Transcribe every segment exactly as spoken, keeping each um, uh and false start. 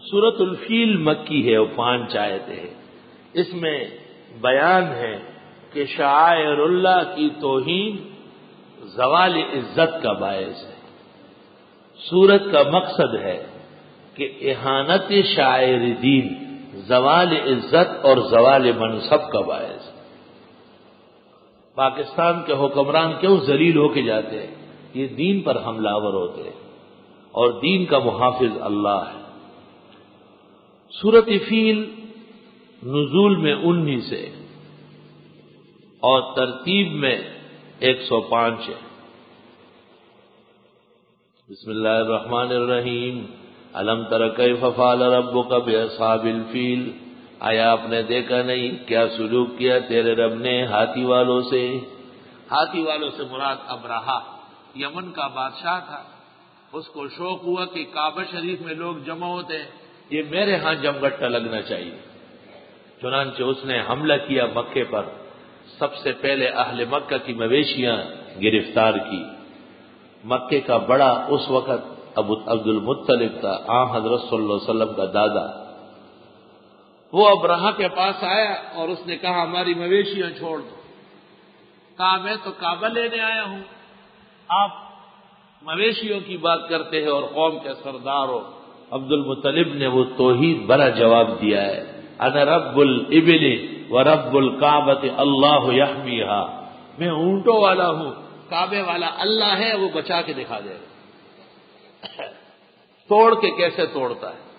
سورۃ الفیل مکی ہے اور پانچ آیتیں ہیں. اس میں بیان ہے کہ شعائر اللہ کی توہین زوال عزت کا باعث ہے. سورت کا مقصد ہے کہ اہانت شاعر دین زوال عزت اور زوال منصب کا باعث ہے. پاکستان کے حکمران کیوں ذلیل ہو کے جاتے ہیں؟ یہ دین پر حملہ آور ہوتے ہیں اور دین کا محافظ اللہ ہے. سورۃ فیل نزول میں انیس ہے اور ترتیب میں ایک سو پانچ ہے. بسم اللہ الرحمن الرحیم. الم تر کیف فعل ربک باصحاب الفیل. آیا آپ نے دیکھا نہیں کیا سلوک کیا تیرے رب نے ہاتھی والوں سے. ہاتھی والوں سے مراد ابرہہ یمن کا بادشاہ تھا. اس کو شوق ہوا کہ کعبہ شریف میں لوگ جمع ہوتے ہیں, یہ میرے ہاں جمگٹا لگنا چاہیے. چنانچہ اس نے حملہ کیا مکے پر. سب سے پہلے اہل مکہ کی مویشیاں گرفتار کی. مکے کا بڑا اس وقت ابو عبد المطلب تھا, آن حضرت صلی اللہ علیہ وسلم کا دادا. وہ ابرہہ کے پاس آیا اور اس نے کہا ہماری مویشیاں چھوڑ دو. کہا میں تو کعبہ لینے آیا ہوں, آپ مویشیوں کی بات کرتے ہیں اور قوم کے سردار ہو. عبد المطلب نے وہ توحید بھرا جواب دیا ہے, انا رب الابل و رب الکعبۃ اللہ یحمیھا. میں اونٹوں والا ہوں, کعبے والا اللہ ہے, وہ بچا کے دکھا دے گا. توڑ کے کیسے توڑتا ہے.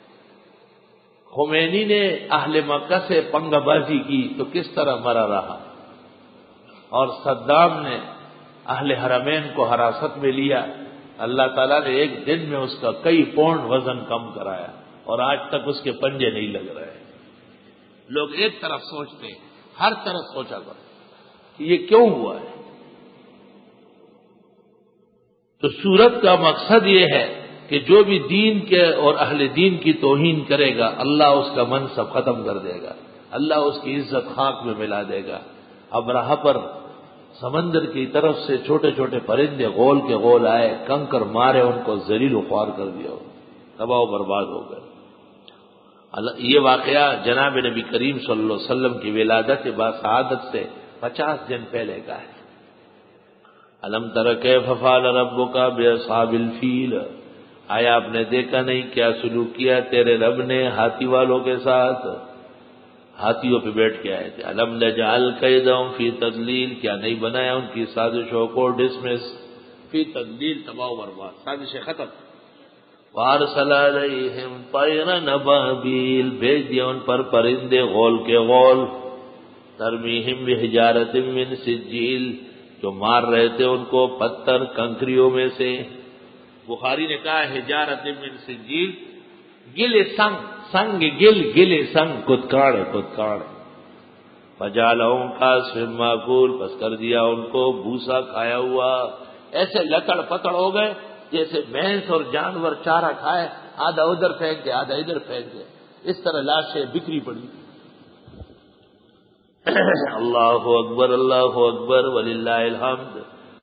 خمینی نے اہل مکہ سے پنگا بازی کی تو کس طرح مرا رہا, اور صدام نے اہل حرمین کو حراست میں لیا. اللہ تعالیٰ نے ایک دن میں اس کا کئی پاؤنڈ وزن کم کرایا اور آج تک اس کے پنجے نہیں لگ رہے. لوگ ایک طرف سوچتے ہیں, ہر طرف سوچا کرو کہ یہ کیوں ہوا ہے. تو سورت کا مقصد یہ ہے کہ جو بھی دین کے اور اہل دین کی توہین کرے گا اللہ اس کا منصب ختم کر دے گا, اللہ اس کی عزت خاک میں ملا دے گا. ابرہہ پر سمندر کی طرف سے چھوٹے چھوٹے پرندے غول کے غول آئے, کنکر مارے, ان کو ذلیل و خوار کر دیا, تباہ و برباد ہو گئے. یہ واقعہ جناب نبی کریم صلی اللہ علیہ وسلم کی ولادت باسعادت سے پچاس دن پہلے کا ہے. الم تر کیف فعل ربک باصحاب الفیل. آیا آپ نے دیکھا نہیں کیا سلوک کیا تیرے رب نے ہاتھی والوں کے ساتھ. ہاتھیوں پہ بیٹھ کے آئے تھے. الم نجعل کیدہم فی تضلیل. کیا نہیں بنایا ان کی سازشوں کو ڈسمس, فی تضلیل تباہ و برباد, سازشیں ختم. وارسل علیہم طیرا ابابیل. بھیج دیا ان پر پرندے غول کے غول. ترمیہم بحجارۃ من سجیل. جو مار رہے تھے ان کو پتھر کنکریوں میں سے. بخاری نے کہا حجارۃ من سجیل, گل سنگ, سنگ گل, گل سنگ, کتکاڑ کتکاڑ. فجعلہم کعصف مأکول. پس کر دیا ان کو بھوسا کھایا ہوا. ایسے لکڑ پکڑ ہو گئے جیسے بھینس اور جانور چارہ کھائے, آدھا ادھر پھینک دے آدھا ادھر پھینک دے, اس طرح لاشیں بکھری پڑی. اللہ اکبر اللہ اکبر وللہ الحمد.